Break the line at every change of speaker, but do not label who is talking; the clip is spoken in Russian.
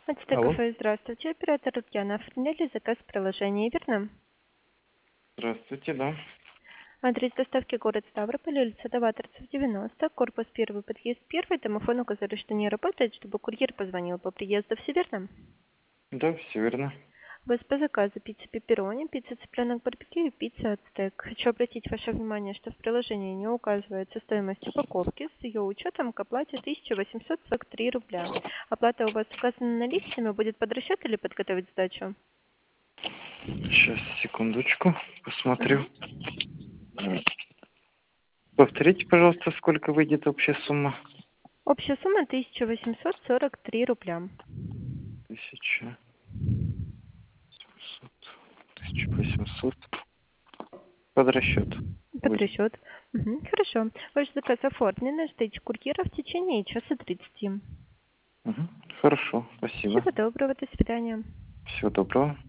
От
Алло.
кафе, здравствуйте. Оператор Татьяна. Оформляли заказ в приложении, верно?
Здравствуйте, да.
Адрес доставки город Ставрополь, улица Новаторцев, 90, корпус 1, подъезд 1, домофон указали, что не работает, чтобы курьер позвонил по приезду, все верно?
Да, все верно.
ВСП заказа пицца пепперони, пицца цыпленок барбекю и пицца ацтек. Хочу обратить ваше внимание, что в приложении не указывается стоимость упаковки. С ее учетом к оплате 1843 рубля. Оплата у вас указана наличными, будет под расчет или подготовить сдачу?
Сейчас, секундочку, посмотрю.
Мгм.
Повторите, пожалуйста, сколько выйдет общая сумма?
Общая сумма 1843 рубля.
1700, 1800. Под расчет
Под
будет.
расчет. Мгм, хорошо. Ваш заказ оформлен. Ждите курьера в течение часа 30.
Мгм. Хорошо, спасибо.
Всего доброго. До свидания.
Всего доброго.